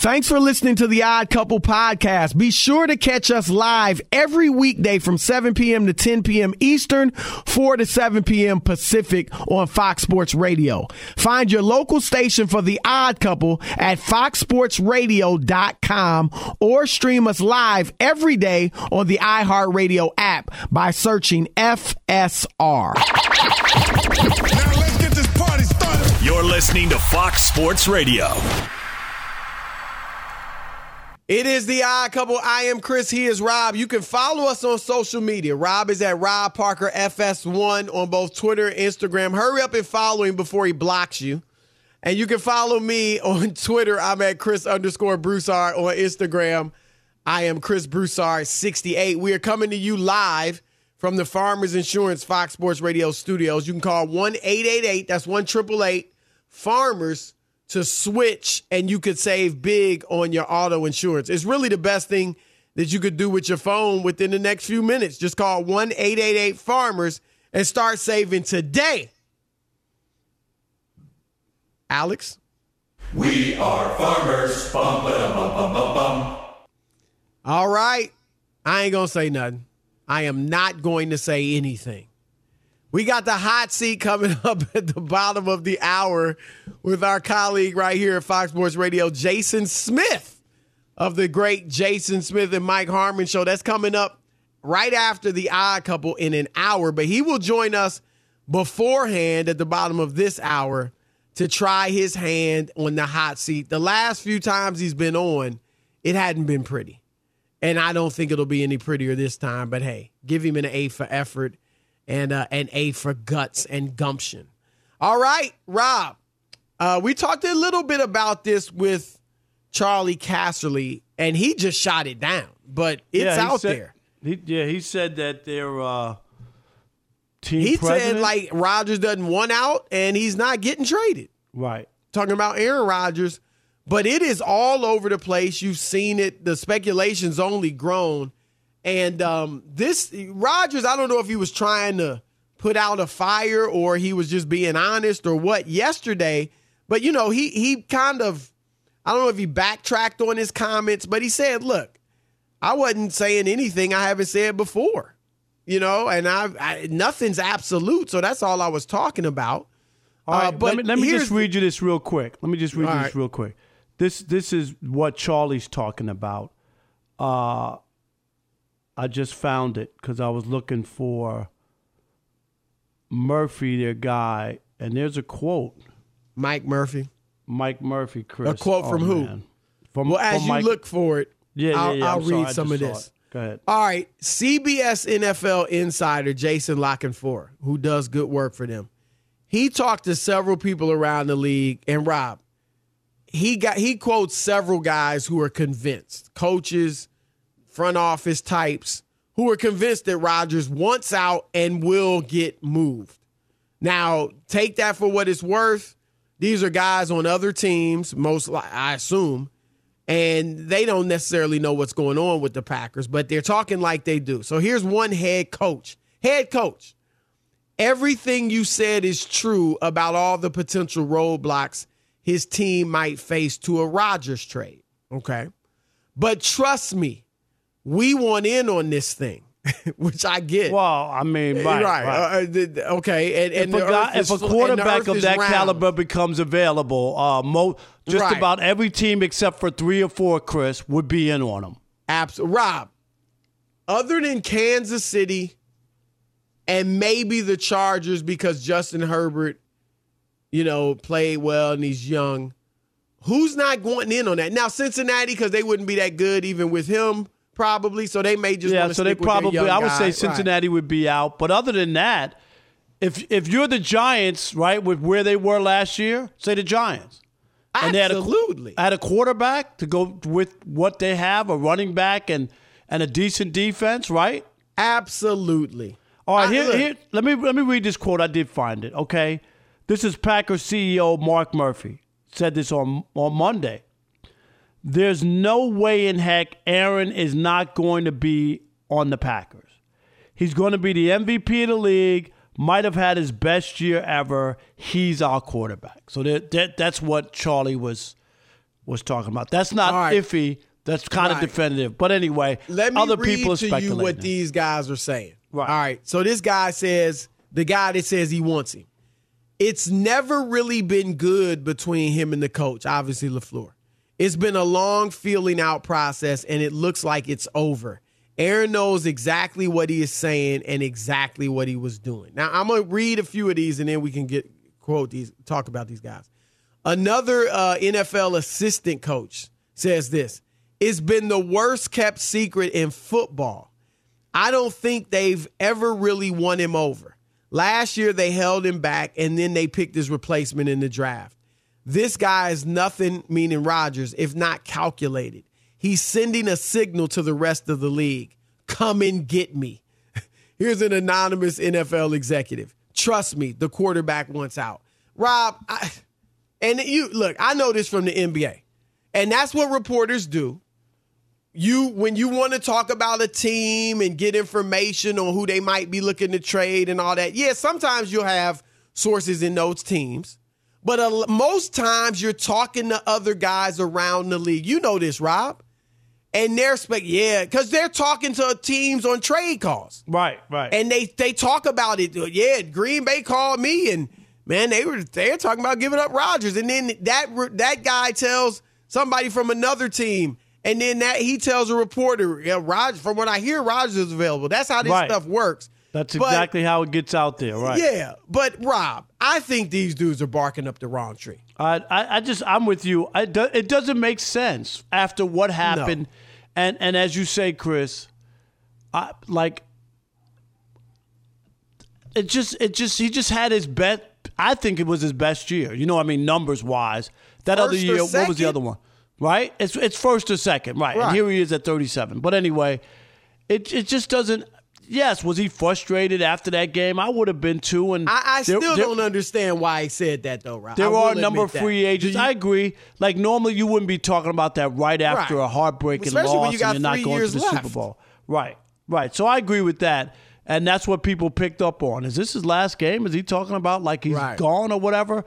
Thanks for listening to the Odd Couple podcast. Be sure to catch us live every weekday from 7 p.m. to 10 p.m. Eastern, 4 to 7 p.m. Pacific on Fox Sports Radio. Find your local station for the Odd Couple at foxsportsradio.com or stream us live every day on the iHeartRadio app by searching FSR. Now let's get this party started. You're listening to Fox Sports Radio. It is the Odd Couple. I am Chris. He is Rob. You can follow us on social media. Rob is at Rob Parker FS1 on both Twitter and Instagram. Hurry up and follow him before he blocks you. And you can follow me on Twitter. I'm at Chris_Broussard. On Instagram, I am Chris Broussard68. We are coming to you live from the Farmers Insurance Fox Sports Radio studios. You can call 1-888, that's 1-888-FARMERS, to switch, and you could save big on your auto insurance. It's really the best thing that you could do with your phone within the next few minutes. Just call 1-888-FARMERS and start saving today. Alex? We are farmers. Bum, ba-dum, bum, bum, bum, bum. All right. I ain't going to say nothing. I am not going to say anything. We got the hot seat coming up at the bottom of the hour with our colleague right here at Fox Sports Radio, Jason Smith of the great Jason Smith and Mike Harmon show. That's coming up right after the Odd Couple in an hour, but he will join us beforehand at the bottom of this hour to try his hand on the hot seat. The last few times he's been on, it hadn't been pretty, and I don't think it'll be any prettier this time, but hey, give him an A for effort. And an A for guts and gumption. All right, Rob. We talked a little bit about this with Charlie Casserly, and he just shot it down. But it's out there. He said that their team He president. said, like, Rodgers doesn't want out, and he's not getting traded. Right. Talking about Aaron Rodgers. But it is all over the place. You've seen it. The speculation's only grown. And this Rodgers, I don't know if he was trying to put out a fire or he was just being honest or what yesterday. But, you know, he kind of, I don't know if he backtracked on his comments, but he said, look, I wasn't saying anything I haven't said before, you know, and I nothing's absolute. So that's all I was talking about. All right, but let me just read you this real quick. This real quick. This is what Charlie's talking about. I just found it because I was looking for Murphy, their guy, and there's a quote. Mike Murphy, Chris. A quote from who? Man. As you look for it, I'll read some of this. Go ahead. All right, CBS NFL insider Jason Lockenfor, who does good work for them, he talked to several people around the league, and Rob, he quotes several guys who are convinced, coaches, front office types who are convinced that Rodgers wants out and will get moved. Now, take that for what it's worth. These are guys on other teams, I assume, and they don't necessarily know what's going on with the Packers, but they're talking like they do. So here's one head coach. Everything you said is true about all the potential roadblocks his team might face to a Rodgers trade. Okay. But trust me, we want in on this thing, which I get. Well, I mean, right. Okay. And if a quarterback of that caliber becomes available, about every team except for 3 or 4, Chris, would be in on him. Absolutely. Rob, other than Kansas City and maybe the Chargers because Justin Herbert, you know, played well and he's young, who's not going in on that? Now, Cincinnati, because they wouldn't be that good even with him, probably, so they may just want to stick with their young guy. I would say Cincinnati would be out. But other than that, if you're the Giants, right, with where they were last year, say the Giants. Absolutely. And they had a quarterback to go with what they have, a running back and a decent defense, right? Absolutely. All right, here let me read this quote. I did find it, okay? This is Packers CEO Mark Murphy. Said this on Monday. There's no way in heck Aaron is not going to be on the Packers. He's going to be the MVP of the league, might have had his best year ever. He's our quarterback. So that's what Charlie was was talking about. That's not iffy. That's kind of definitive. But anyway, let me other read people are to speculating. you what these guys are saying. Right. All right. So this guy says, the guy that says he wants him, it's never really been good between him and the coach, obviously LaFleur. It's been a long feeling out process, and it looks like it's over. Aaron knows exactly what he is saying and exactly what he was doing. Now, I'm going to read a few of these, and then we can talk about these guys. Another NFL assistant coach says this: it's been the worst kept secret in football. I don't think they've ever really won him over. Last year, they held him back, and then they picked his replacement in the draft. This guy is nothing, meaning Rodgers, if not calculated. He's sending a signal to the rest of the league. Come and get me. Here's an anonymous NFL executive. Trust me, the quarterback wants out. Rob, I know this from the NBA, and that's what reporters do. When you want to talk about a team and get information on who they might be looking to trade and all that, yeah, sometimes you'll have sources in those teams. But most times you're talking to other guys around the league. You know this, Rob. And they're because they're talking to teams on trade calls. Right. And they talk about it. Yeah, Green Bay called me, and man, they're talking about giving up Rodgers. And then that guy tells somebody from another team, and then he tells a reporter, Rodgers, from what I hear, Rodgers is available. That's how this stuff works. That's exactly how it gets out there, right? Yeah, but Rob, I think these dudes are barking up the wrong tree. I'm with you. It doesn't make sense after what happened, no. and as you say, Chris, he just had his best. I think it was his best year. You know what I mean, numbers wise. That other year, what was the other one? Right? It's first or second, right? And here he is at 37. But anyway, it just doesn't. Yes, was he frustrated after that game? I would have been too. And I still don't understand why he said that, though, Rob. There are a number of free agents. I agree. Like, normally you wouldn't be talking about that right after a heartbreaking loss when you got and you're not going to the Super Bowl. Right. So I agree with that. And that's what people picked up on. Is this his last game? Is he talking about like he's gone or whatever?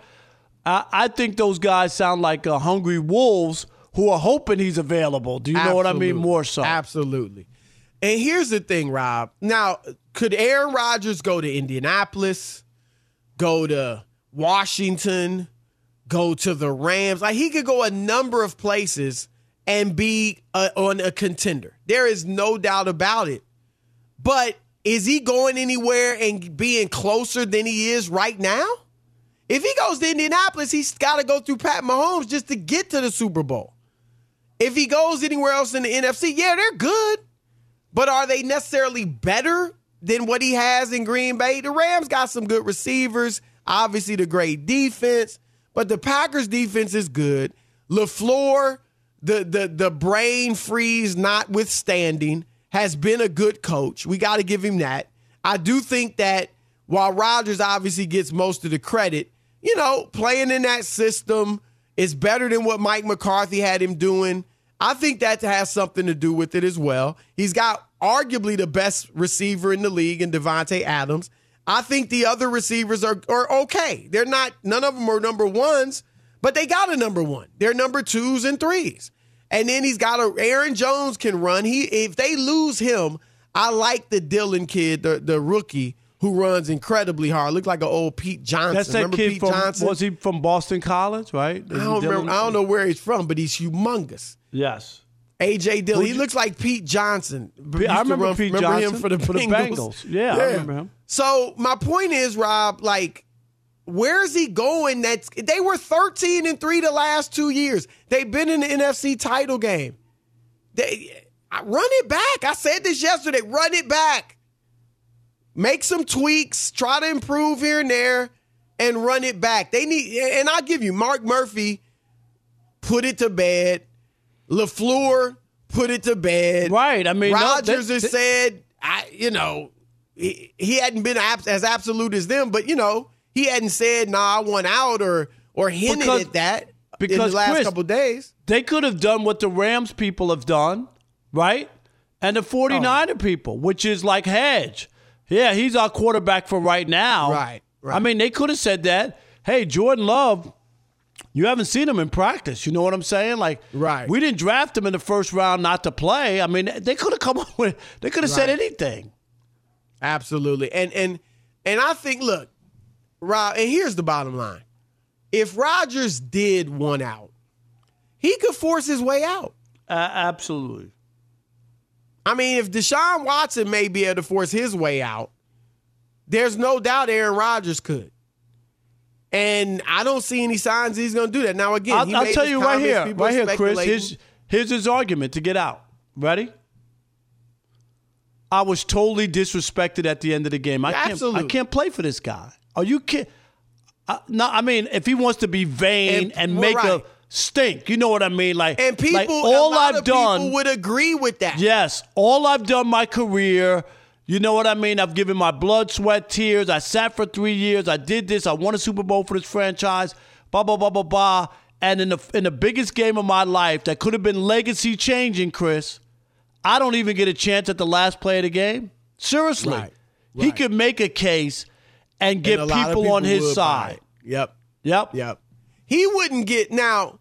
I think those guys sound like hungry wolves who are hoping he's available. Do you know what I mean? More so. Absolutely. And here's the thing, Rob. Now, could Aaron Rodgers go to Indianapolis, go to Washington, go to the Rams? Like, he could go a number of places and be on a contender. There is no doubt about it. But is he going anywhere and being closer than he is right now? If he goes to Indianapolis, he's got to go through Pat Mahomes just to get to the Super Bowl. If he goes anywhere else in the NFC, yeah, they're good. But are they necessarily better than what he has in Green Bay? The Rams got some good receivers, obviously the great defense, but the Packers' defense is good. LaFleur, the brain freeze notwithstanding, has been a good coach. We got to give him that. I do think that while Rodgers obviously gets most of the credit, playing in that system is better than what Mike McCarthy had him doing. I think that has something to do with it as well. He's got arguably the best receiver in the league in Devontae Adams. I think the other receivers are okay. They're not, none of them are number ones, but they got a number one. They're number 2s and 3s. And then he's got Aaron Jones can run. If they lose him, I like the Dillon kid, the rookie, who runs incredibly hard. Looked like an old Pete Johnson. That's that remember kid Pete Johnson? Was he from Boston College, right? I don't know where he's from, but he's humongous. Yes. A.J. Dillon. He looks like Pete Johnson. I remember Pete Johnson him for the Bengals. Yeah, I remember him. So my point is, Rob, where is he going? They were 13-3 the last 2 years. They've been in the NFC title game. Run it back. I said this yesterday. Run it back. Make some tweaks. Try to improve here and there, and run it back. They need, and I'll give you, Mark Murphy put it to bed. LaFleur put it to bed. Right. I mean, Rodgers has said, he hadn't been as absolute as them, but he hadn't said, "Nah, I want out," or hinted at that in the last couple of days. They could have done what the Rams people have done, right? And the 49er people, which is like Hedge. Yeah, he's our quarterback for right now. Right. I mean, they could have said that. Hey, Jordan Love, You haven't seen him in practice. You know what I'm saying? Like, right. We didn't draft him in the first round not to play. I mean, they could have come up with, they could have said anything. Absolutely. And I think, look, Rob, and here's the bottom line. If Rodgers did one out, he could force his way out. Absolutely. I mean, if Deshaun Watson may be able to force his way out, there's no doubt Aaron Rodgers could. And I don't see any signs he's going to do that. Now, again, I'll tell you right here, Chris. Here's his argument to get out. Ready? I was totally disrespected at the end of the game. I can't play for this guy. Are you kidding? No, I mean, if he wants to be vain and make a stink, you know what I mean? Like, and people, like all a lot I've of done, people would agree with that. Yes, all I've done my career. You know what I mean? I've given my blood, sweat, tears. I sat for 3 years. I did this. I won a Super Bowl for this franchise. Blah, blah, blah, blah, blah. And in the biggest game of my life that could have been legacy changing, Chris, I don't even get a chance at the last play of the game. Seriously. Right. He could make a case and get people on his side. Yep. He wouldn't get now.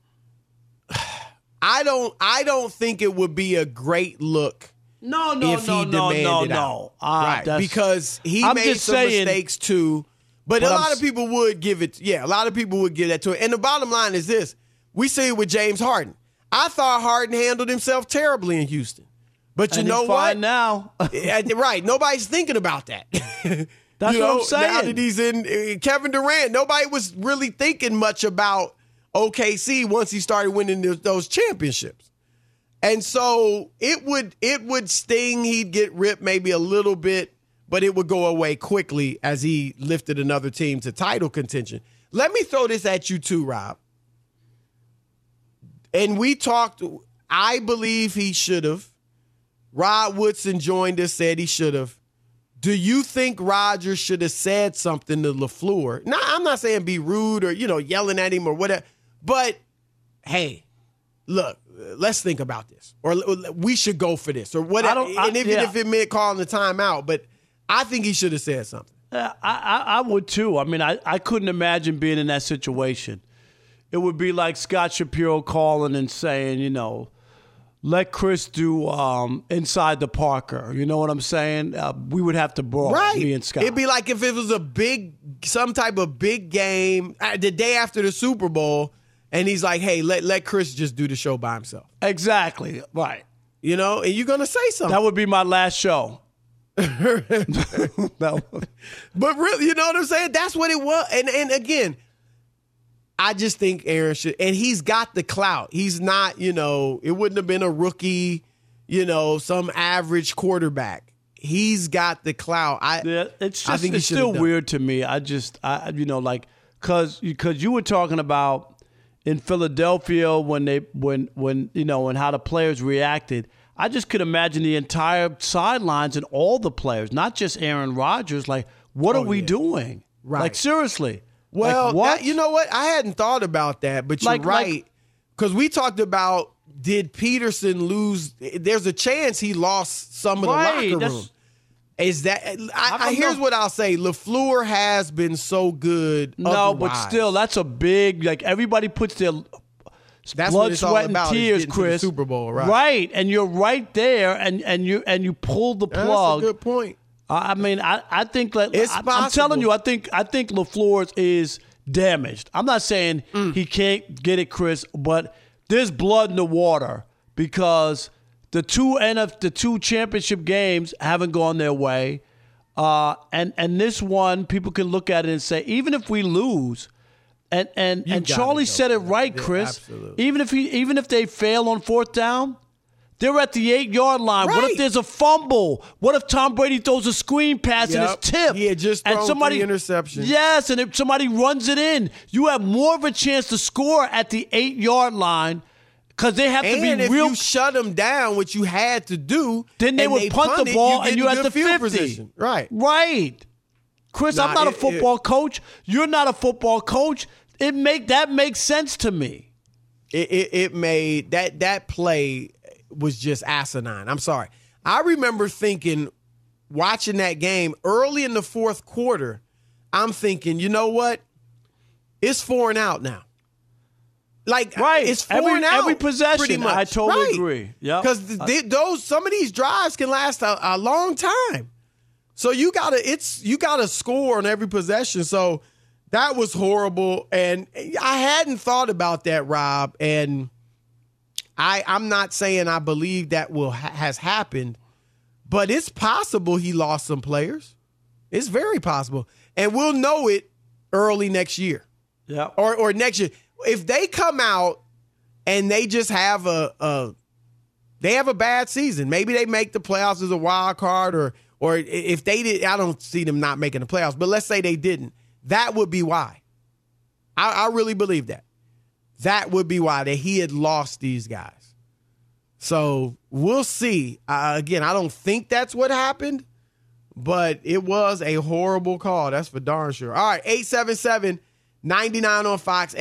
I don't think it would be a great look. No. Right, because he made some mistakes too. But a lot of people would give it. Yeah, a lot of people would give that to him. And the bottom line is this: we see it with James Harden. I thought Harden handled himself terribly in Houston, but you know what? Now, right? Nobody's thinking about that. That's what I'm saying. Now that he's in Kevin Durant, nobody was really thinking much about OKC once he started winning those championships. And so it would sting. He'd get ripped maybe a little bit, but it would go away quickly as he lifted another team to title contention. Let me throw this at you too, Rob. And we talked, I believe he should have. Rod Woodson joined us, said he should have. Do you think Rodgers should have said something to LaFleur? Now, I'm not saying be rude or, yelling at him or whatever, but hey, look, let's think about this, or we should go for this, or whatever. If it meant calling the timeout, but I think he should have said something. I would too. I mean, I couldn't imagine being in that situation. It would be like Scott Shapiro calling and saying, let Chris do inside the Parker. You know what I'm saying? We would have to brawl, me and Scott. It'd be like if it was some type of big game the day after the Super Bowl. And he's like, hey, let Chris just do the show by himself. Exactly. Right. And you're going to say something. That would be my last show. But really, you know what I'm saying? That's what it was. And again, I just think Aaron should. And he's got the clout. He's not, it wouldn't have been a rookie, some average quarterback. He's got the clout. It's still weird to me. Because you were talking about in Philadelphia when and how the players reacted. I just could imagine the entire sidelines and all the players, not just Aaron Rodgers. Like, what are we doing? Right. Like, seriously. Well, like, what? You know what? I hadn't thought about that, but you're right. Because we talked about, did Peterson lose? There's a chance he lost some of the locker room. Is that here's what I'll say. LaFleur has been so good. No, but still, that's a big, everybody puts their blood, sweat, and tears, Chris. To the Super Bowl, right? Right, and you're right there, and you pull the plug. That's a good point. I mean, I think I'm telling you, I think LaFleur is damaged. I'm not saying he can't get it, Chris, but there's blood in the water because the two championship games haven't gone their way, and this one, people can look at it and say, even if we lose, and Charlie said it right, Chris. Absolutely. Even if they fail on fourth down, they're at the 8-yard line. Right. What if there's a fumble? What if Tom Brady throws a screen pass and it's tipped? He had just thrown 3 interceptions. Yes, and if somebody runs it in, you have more of a chance to score at the 8-yard line. Because they have to be if real. You shut them down, which you had to do. Then they would punt the ball, and you at the 50. Position. Right. Chris, I'm not a football coach. You're not a football coach. That makes sense to me. It made that play was just asinine. I'm sorry. I remember thinking, watching that game early in the fourth quarter, I'm thinking, you know what? It's 4 and out now. Like, Right. it's 4-and-out. Every possession. Pretty much. I totally agree. Yep. Because some of these drives can last a long time. So you gotta score on every possession. So that was horrible. And I hadn't thought about that, Rob. And I'm not saying I believe that has happened, but it's possible he lost some players. It's very possible. And we'll know it early next year. Yeah. Or next year. If they come out and they just have a bad season, maybe they make the playoffs as a wild card, or if they did, I don't see them not making the playoffs, but let's say they didn't. That would be why. I really believe that. That would be why, that he had lost these guys. So we'll see. Again, I don't think that's what happened, but it was a horrible call. That's for darn sure. All right, 877-99 on Fox,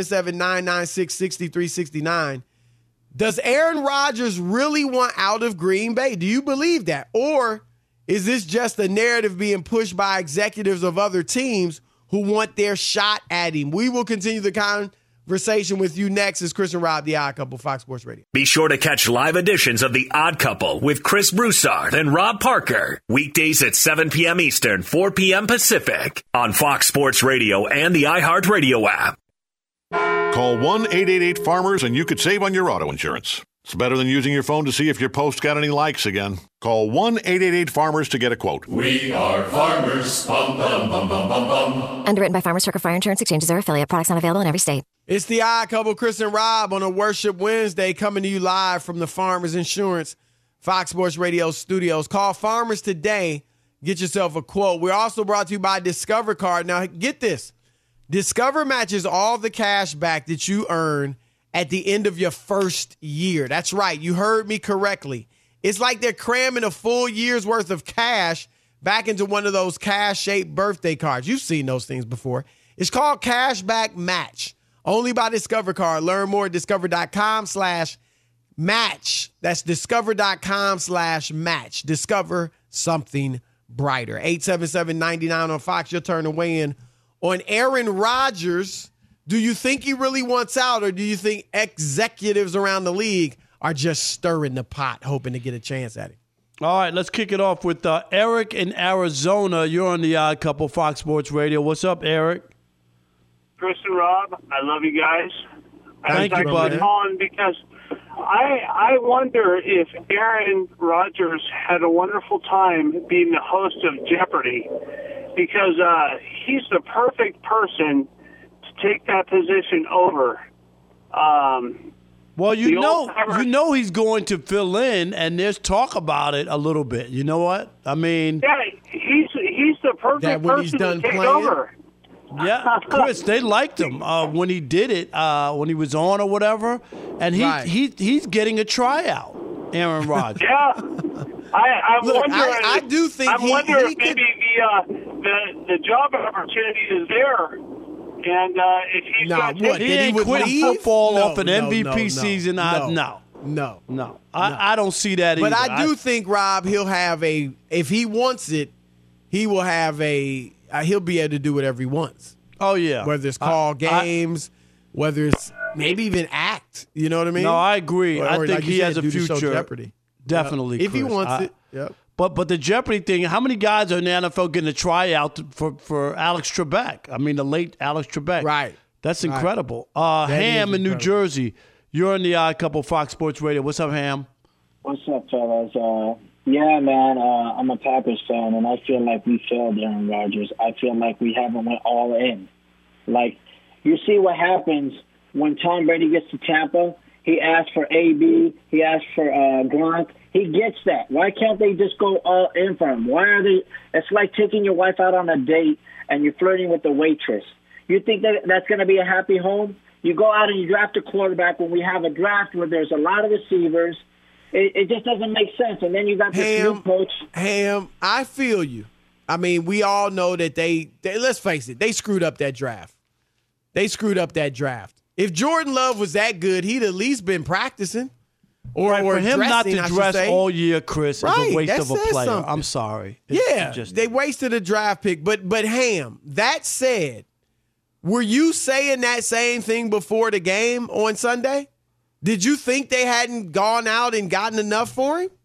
877-996-6369. Does Aaron Rodgers really want out of Green Bay? Do you believe that? Or is this just a narrative being pushed by executives of other teams who want their shot at him? We will continue the conversation with you next. Is Chris and Rob, the Odd Couple, Fox Sports Radio. Be sure to catch live editions of The Odd Couple with Chris Broussard and Rob Parker. Weekdays at 7 p.m. Eastern, 4 p.m. Pacific on Fox Sports Radio and the iHeartRadio app. Call 1-888-FARMERS and you could save on your auto insurance. It's better than using your phone to see if your post got any likes again. Call 1-888-FARMERS to get a quote. We are farmers. Bum, bum, bum, bum, bum, bum. Underwritten by Farmers Circle Fire Insurance Exchanges or affiliate. Products not available in every state. It's the Odd Couple, Chris and Rob, on a Worship Wednesday, coming to you live from the Farmers Insurance Fox Sports Radio studios. Call Farmers today. Get yourself a quote. We're also brought to you by Discover Card. Now, get this. Discover matches all the cash back that you earn at the end of your first year. That's right. You heard me correctly. It's like they're cramming a full year's worth of cash back into one of those cash-shaped birthday cards. You've seen those things before. It's called Cashback Match. Only by Discover Card. Learn more at discover.com/match. That's discover.com/match. Discover something brighter. 877-99 on Fox. Your turn to weigh in on Aaron Rodgers. Do you think he really wants out, or do you think executives around the league are just stirring the pot, hoping to get a chance at it? All right, let's kick it off with Eric in Arizona. You're on the Odd Couple, Fox Sports Radio. What's up, Eric? Chris and Rob, I love you guys. Thank you, buddy. I'm calling because I wonder if Aaron Rodgers had a wonderful time being the host of Jeopardy, because he's the perfect person to take that position over. Well, you know he's going to fill in, and there's talk about it a little bit. You know what? I mean, yeah, he's the perfect person to take over. Yeah, Chris, they liked him when he did it, when he was on or whatever, and he's getting a tryout, Aaron Rodgers. Yeah, I do think I wonder if maybe the job opportunity is there, and if he's he ain't quitting football off an MVP season. No. I don't see that either. But I do think, Rob, he'll have if he wants it, he will have he'll be able to do whatever he wants. Oh, yeah. Whether it's call games, whether it's maybe even act. You know what I mean? No, I agree. I think like he has a future. Jeopardy. Definitely, if he wants it. Yep. But the Jeopardy thing, how many guys are in the NFL getting a tryout for Alex Trebek? I mean, the late Alex Trebek. Right. That's incredible. Ham in New Jersey. You're in the Odd Couple, Fox Sports Radio. What's up, Ham? What's up, fellas? Yeah, man, I'm a Packers fan, and I feel like we failed Aaron Rodgers. I feel like we haven't went all in. Like, you see what happens when Tom Brady gets to Tampa. He asks for AB. He asks for Gronk. He gets that. Why can't they just go all in for him? Why are they? It's like taking your wife out on a date and you're flirting with the waitress. You think that's going to be a happy home? You go out and you draft a quarterback when we have a draft where there's a lot of receivers. It just doesn't make sense. And then you got this new coach. Ham, I feel you. I mean, we all know that they let's face it, they screwed up that draft. If Jordan Love was that good, he'd at least been practicing. Or for him dressing, not to dress all year, Chris, is a waste of a player. Something. I'm sorry. They wasted a draft pick. But Ham, that said, Were you saying that same thing before the game on Sunday? Did you think they hadn't gone out and gotten enough for him?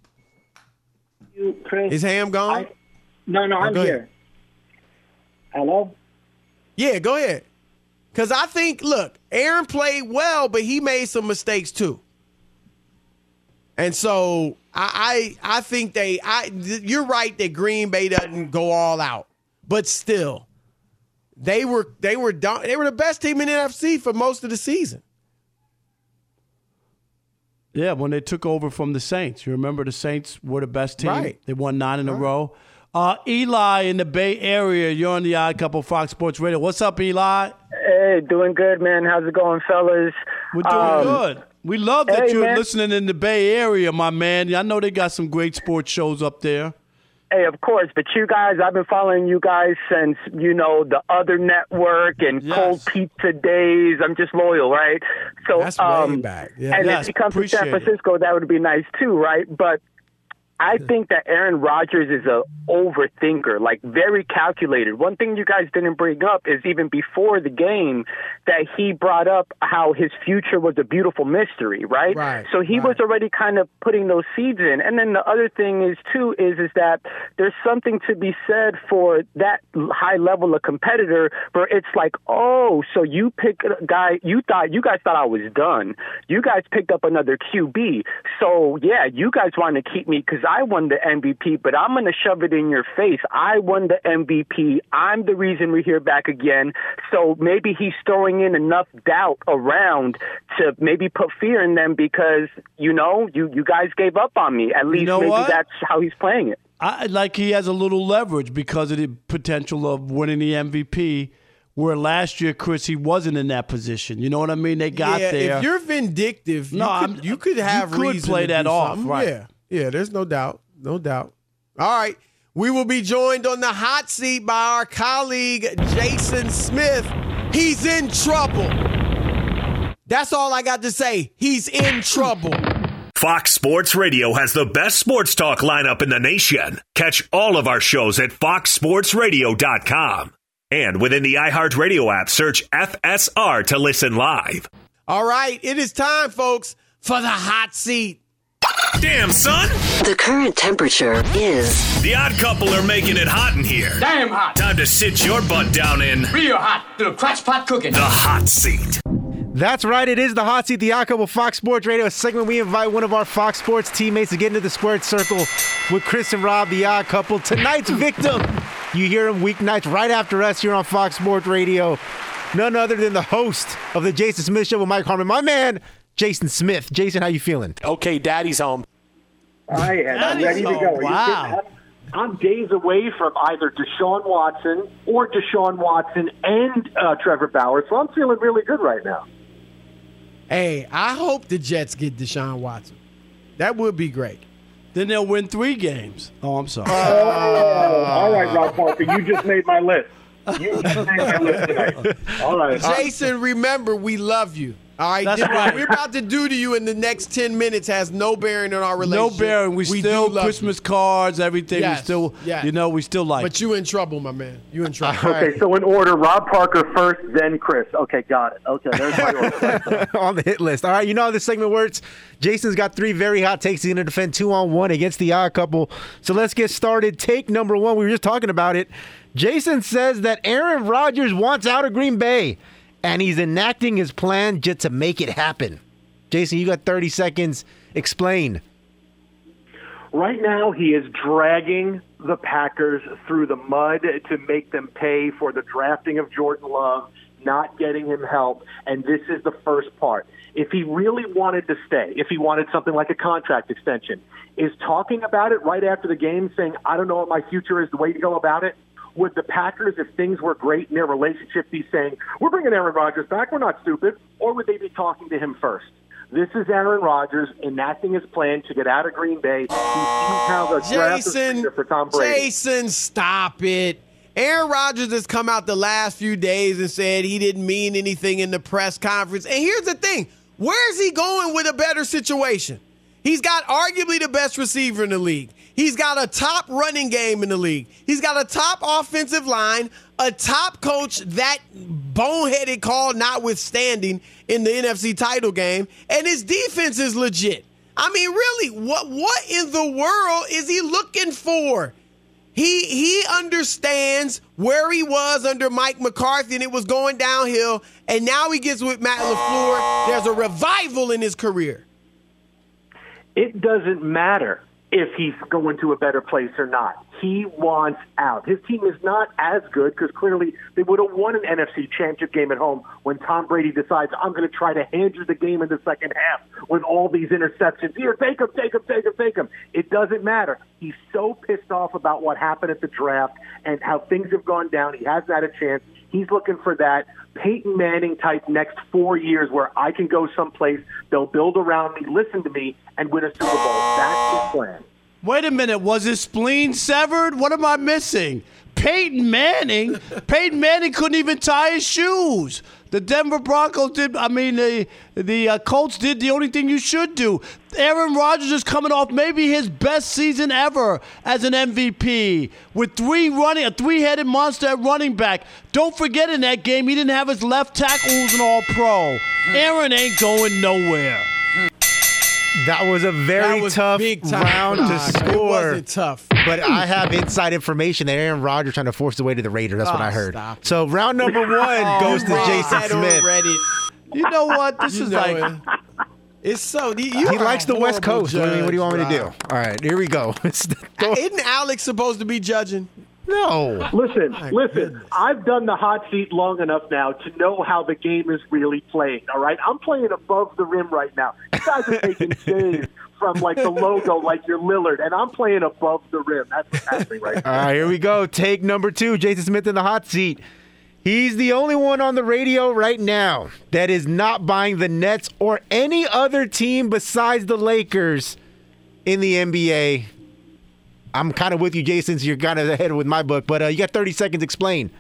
Chris, is Ham gone? No, I'm here. Hello? Yeah, go ahead. Because I think, look, Aaron played well, but he made some mistakes too. And so I think you're right that Green Bay doesn't go all out, but still, they were the best team in the NFC for most of the season. Yeah, when they took over from the Saints. You remember the Saints were the best team? Right. They won 9 in a row. Eli in the Bay Area, you're on the Odd Couple Fox Sports Radio. What's up, Eli? Hey, doing good, man. How's it going, fellas? We're doing good. We love that you're man. listening in the Bay Area, my man. I know they got some great sports shows up there. Hey, of course. But you guys, I've been following you guys since, the other network and Cold Pizza days. I'm just loyal, right? So, that's way back. Yeah. And if he comes to San Francisco, that would be nice too, right? But I think that Aaron Rodgers is a overthinker, like very calculated. One thing you guys didn't bring up is even before the game that he brought up how his future was a beautiful mystery, right? So he was already kind of putting those seeds in. And then the other thing is too is that there's something to be said for that high level of competitor where it's like, oh, so you pick a guy, you guys thought I was done. You guys picked up another QB. So yeah, you guys want to keep me because I won the MVP, but I'm going to shove it in your face. I won the MVP. I'm the reason we're here back again. So maybe he's throwing in enough doubt around to maybe put fear in them because, you guys gave up on me. At least maybe that's how he's playing it. Like he has a little leverage because of the potential of winning the MVP, where last year, Chris, he wasn't in that position. You know what I mean? They got there. If you're vindictive, you could have reason play to that do off, something. right? Yeah, there's no doubt. No doubt. All right. We will be joined on the hot seat by our colleague, Jason Smith. He's in trouble. That's all I got to say. He's in trouble. Fox Sports Radio has the best sports talk lineup in the nation. Catch all of our shows at foxsportsradio.com. And within the iHeartRadio app, search FSR to listen live. All right. It is time, folks, for the hot seat. Damn, son. The current temperature is... The Odd Couple are making it hot in here. Damn hot. Time to sit your butt down in... Real hot. The crotch pot cooking. The hot seat. That's right. It is the hot seat, the Odd Couple Fox Sports Radio, a segment we invite one of our Fox Sports teammates to get into the squared circle with Chris and Rob, the Odd Couple. Tonight's victim, you hear him weeknights right after us here on Fox Sports Radio. None other than the host of the Jason Smith Show with Mike Harmon, my man, Jason Smith. Jason, how you feeling? Okay, Daddy's home. I am ready to go. Wow. I'm days away from either Deshaun Watson or Deshaun Watson and Trevor Bauer, so I'm feeling really good right now. Hey, I hope the Jets get Deshaun Watson. That would be great. Then they'll win 3 games. Oh, I'm sorry. All right, Rob Parker, you just made my list. You just made my list tonight. All right. Jason, remember, we love you. All right, That's right. What we're about to do to you in the next 10 minutes has no bearing on our relationship. No bearing. We still Christmas cards, everything. Yes, We still, yes. we still like. But you in trouble, my man. You in trouble. Okay, so in order, Rob Parker first, then Chris. Okay, got it. Okay, there's my order. On the hit list. All right, you know how this segment works. Jason's got 3 very hot takes. He's going to defend 2-on-1 against the Odd Couple. So let's get started. Take number 1. We were just talking about it. Jason says that Aaron Rodgers wants out of Green Bay, and he's enacting his plan just to make it happen. Jason, you got 30 seconds. Explain. Right now, he is dragging the Packers through the mud to make them pay for the drafting of Jordan Love, not getting him help, and this is the first part. If he really wanted to stay, if he wanted something like a contract extension, is talking about it right after the game, saying, I don't know what my future is, the way to go about it? Would the Packers, if things were great in their relationship, be saying, we're bringing Aaron Rodgers back, we're not stupid, or would they be talking to him first? This is Aaron Rodgers enacting his plan to get out of Green Bay. He sees how the draft is for Tom Brady. Jason, stop it. Aaron Rodgers has come out the last few days and said he didn't mean anything in the press conference. And here's the thing. Where is he going with a better situation? He's got arguably the best receiver in the league. He's got a top running game in the league. He's got a top offensive line, a top coach that boneheaded call notwithstanding in the NFC title game, and his defense is legit. I mean, really, what in the world is he looking for? He understands where he was under Mike McCarthy, and it was going downhill, and now he gets with Matt LaFleur. There's a revival in his career. It doesn't matter if he's going to a better place or not. He wants out. His team is not as good because clearly they would have won an NFC championship game at home when Tom Brady decides, I'm going to try to hand you the game in the second half with all these interceptions. Here, take him. It doesn't matter. He's so pissed off about what happened at the draft and how things have gone down. He hasn't had a chance. He's looking for that Peyton Manning type next 4 years where I can go someplace, they'll build around me, listen to me, and win a Super Bowl. That's his plan. Wait a minute. Was his spleen severed? What am I missing? Peyton Manning? Peyton Manning couldn't even tie his shoes. The Denver Broncos did. I mean, the Colts did the only thing you should do. Aaron Rodgers is coming off maybe his best season ever as an MVP with a three-headed monster at running back. Don't forget in that game, he didn't have his left tackle who's an all-pro. Aaron ain't going nowhere. That was a very tough round to score. It wasn't tough. But I have inside information that Aaron Rodgers trying to force his way to the Raiders. That's what I heard. So round number 1 goes to Jason Smith. You know what? This is like... It's so... He likes the West Coast. What do you want me to do? All right, here we go. Isn't Alex supposed to be judging? No. Listen. I've done the hot seat long enough now to know how the game is really played, all right? I'm playing above the rim right now. You guys are taking saves from, like, the logo like you're Lillard, and I'm playing above the rim. That's what's happening right now. All right, here we go. Take number 2, Jason Smith in the hot seat. He's the only one on the radio right now that is not buying the Nets or any other team besides the Lakers in the NBA. I'm kind of with you, Jason, so you're kind of ahead with my book, but you got 30 seconds. Explain.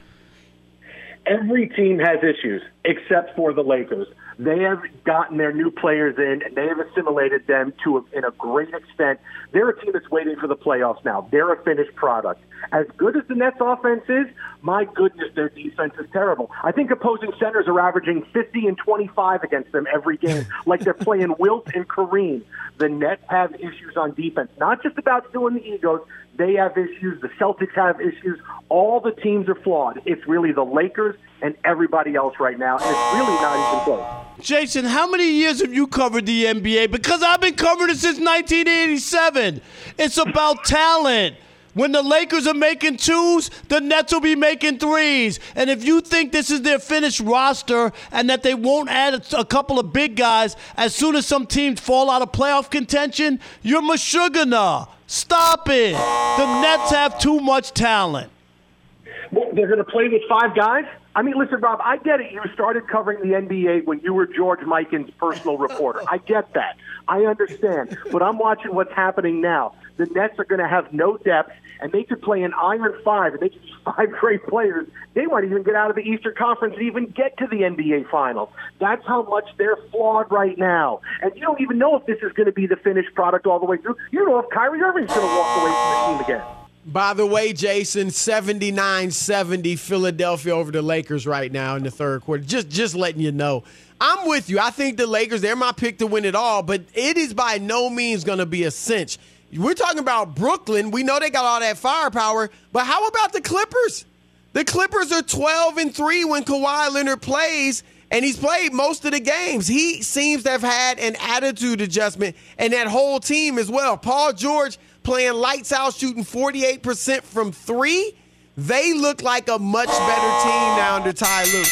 Every team has issues except for the Lakers. They have gotten their new players in, and they have assimilated them in a great extent. They're a team that's waiting for the playoffs now. They're a finished product. As good as the Nets offense is, my goodness, their defense is terrible. I think opposing centers are averaging 50 and 25 against them every game, like they're playing Wilt and Kareem. The Nets have issues on defense, not just about filling the egos. They have issues. The Celtics have issues. All the teams are flawed. It's really the Lakers and everybody else right now, and it's really not even close. Jason, how many years have you covered the NBA? Because I've been covering it since 1987. It's about talent. When the Lakers are making 2s, the Nets will be making 3s. And if you think this is their finished roster and that they won't add a couple of big guys as soon as some teams fall out of playoff contention, you're Meshuggah. Stop it. The Nets have too much talent. Well, they're going to play with 5 guys? I mean, listen, Rob, I get it. You started covering the NBA when you were George Mikan's personal reporter. I get that. I understand. But I'm watching what's happening now. The Nets are going to have no depth, and they could play an iron 5, and they could use 5 great players. They might even get out of the Eastern Conference and even get to the NBA Finals. That's how much they're flawed right now. And you don't even know if this is going to be the finished product all the way through. You don't know if Kyrie Irving's going to walk away from the team again. By the way, Jason, 79-70 Philadelphia over the Lakers right now in the third quarter. Just letting you know. I'm with you. I think the Lakers, they're my pick to win it all, but it is by no means going to be a cinch. We're talking about Brooklyn. We know they got all that firepower, but how about the Clippers? The Clippers are 12-3 when Kawhi Leonard plays, and he's played most of the games. He seems to have had an attitude adjustment, and that whole team as well. Paul George playing lights out, shooting 48% from 3. They look like a much better team now under Ty Lue.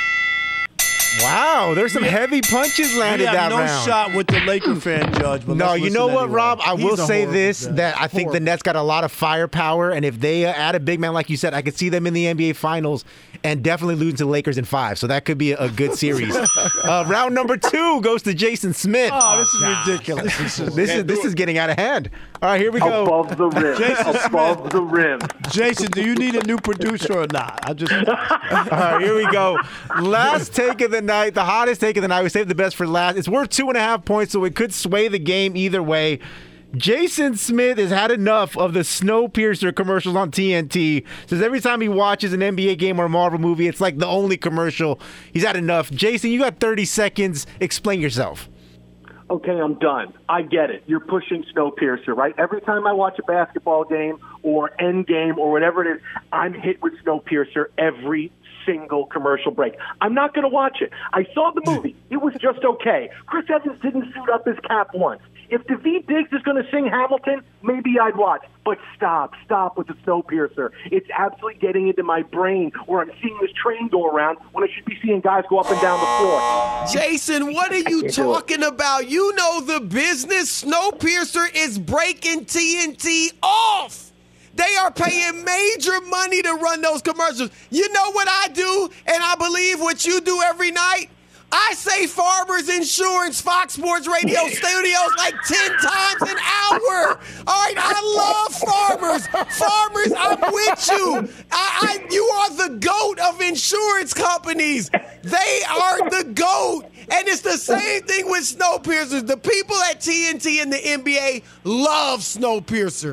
Wow, there's some heavy punches landed that round. We have no shot with the Laker fan judge. But no, you know what, anyway. Rob? I will say this, that I think the Nets got a lot of firepower, and if they add a big man, like you said, I could see them in the NBA Finals and definitely losing to the Lakers in 5. So that could be a good series. Round number 2 goes to Jason Smith. Oh, this is ridiculous. This is getting out of hand. All right, here we go. Above the rim. Above the rim. Jason, do you need a new producer or not? All right, here we go. Last take of the night, the hottest take of the night. We saved the best for last. It's worth 2.5 points, so it could sway the game either way. Jason Smith has had enough of the Snowpiercer commercials on TNT. Says every time he watches an NBA game or a Marvel movie, it's like the only commercial. He's had enough. Jason, you got 30 seconds. Explain yourself. Okay, I'm done. I get it. You're pushing Snowpiercer, right? Every time I watch a basketball game or Endgame or whatever it is, I'm hit with Snowpiercer every single commercial break. I'm not going to watch it. I saw the movie. It was just okay. Chris Evans didn't suit up his cap once. If Daveed Diggs is going to sing Hamilton, maybe I'd watch. But stop with the Snowpiercer. It's absolutely getting into my brain where I'm seeing this train go around when I should be seeing guys go up and down the floor. Jason, what are you talking about? You know the business. Snowpiercer is breaking TNT off. They are paying major money to run those commercials. You know what I do, and I believe what you do every night? I say Farmers Insurance, Fox Sports Radio Studios like 10 times an hour. All right, I love Farmers. Farmers, I'm with you. You are the GOAT of insurance companies. They are the GOAT. And it's the same thing with Snowpiercer. The people at TNT and the NBA love Snowpiercer.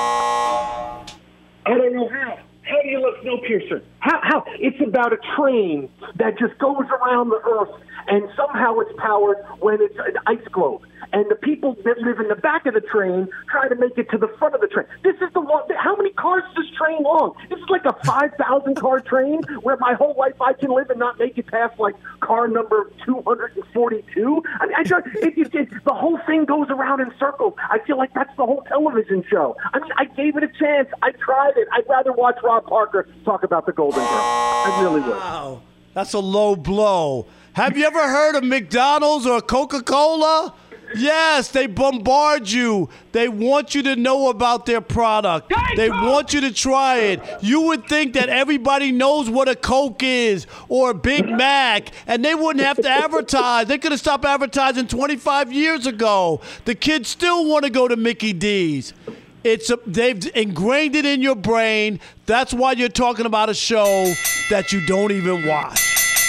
I don't know how. How do you love Snowpiercer? How? It's about a train that just goes around the earth, and somehow it's powered when it's an ice globe. And the people that live in the back of the train try to make it to the front of the train. This is the one. How many cars is this train long? This is like a 5,000-car train where my whole life I can live and not make it past like car number 242. I mean, the whole thing goes around in circles. I feel like that's the whole television show. I mean, I gave it a chance. I tried it. I'd rather watch Rob Parker talk about the Golden Girls. I really would. Wow, that's a low blow. Have you ever heard of McDonald's or Coca-Cola? Yes, they bombard you. They want you to know about their product. They want you to try it. You would think that everybody knows what a Coke is or a Big Mac, and they wouldn't have to advertise. They could have stopped advertising 25 years ago. The kids still want to go to Mickey D's. They've ingrained it in your brain. That's why you're talking about a show that you don't even watch.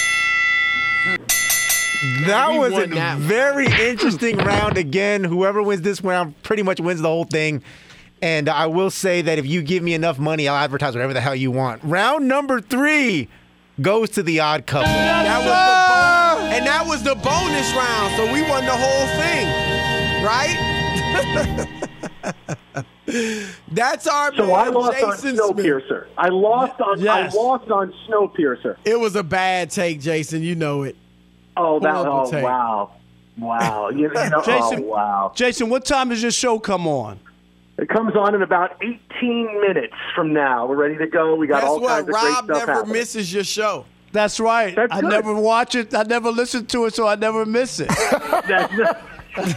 That was a very interesting round again. Whoever wins this round pretty much wins the whole thing. And I will say that if you give me enough money, I'll advertise whatever the hell you want. Round number 3 goes to the Odd Couple. That was the bonus round, so we won the whole thing, right? That's our so man, I lost Jason on Snowpiercer. I lost on Snowpiercer. It was a bad take, Jason. You know it. Wow. You know, Jason, wow. Jason, what time does your show come on? It comes on in about 18 minutes from now. We're ready to go. We got all kinds of great stuff Rob never happening. misses your show. That's right. I never watch it. I never listen to it, so I never miss it. Wait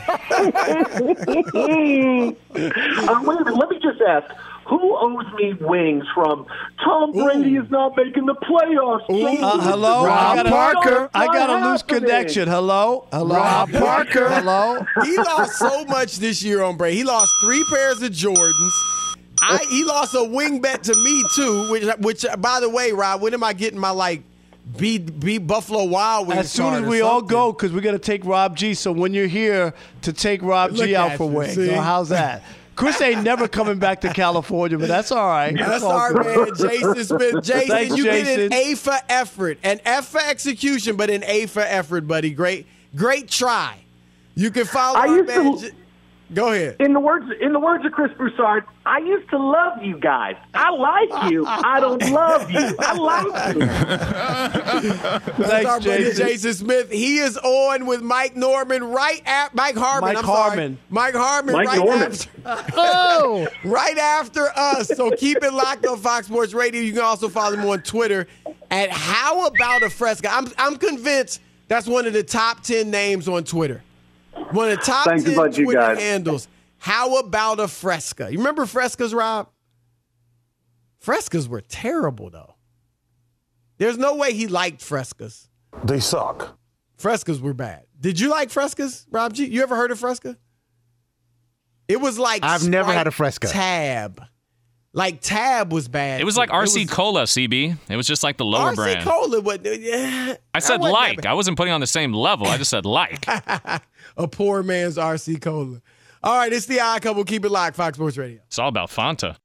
a minute. Let me just ask. Who owes me wings from Tom Brady is not making the playoffs? Hello? Rob Parker. I got a loose connection. Hello? Rob Parker. Hello? He lost so much this year on Brady. He lost 3 pairs of Jordans. He lost a wing bet to me, too, which by the way, Rob, when am I getting my, be Buffalo Wild Wings? As soon as we all go, because we're going to take Rob G. So when you're here to take Rob G out for wings, how's that? Chris ain't never coming back to California, but that's all right. That's our man, Jason Smith. Jason, Thanks, you Jason. get an A for effort. An F for execution, but an A for effort, buddy. Great try. You can follow our man. Go ahead. In the words of Chris Broussard, I used to love you guys. I like you. I don't love you. I like you. That's our buddy Jason Smith. He is on with Mike Norman Mike Harmon. Right after us. So keep it locked on Fox Sports Radio. You can also follow him on Twitter at How About a Fresca. I'm convinced that's one of the top 10 names on Twitter. One of the top 10 Twitter handles. How About a Fresca? You remember Frescas, Rob? Frescas were terrible, though. There's no way he liked Frescas. They suck. Frescas were bad. Did you like Frescas, Rob G? You ever heard of Fresca? It was like I've never had a Fresca. Tab. Like Tab was bad. It was like RC Cola, CB. It was just like the lower brand. RC Cola, but I said like. I wasn't putting on the same level. I just said like. A poor man's RC Cola. All right, it's the Odd Couple. Keep it locked, Fox Sports Radio. It's all about Fanta.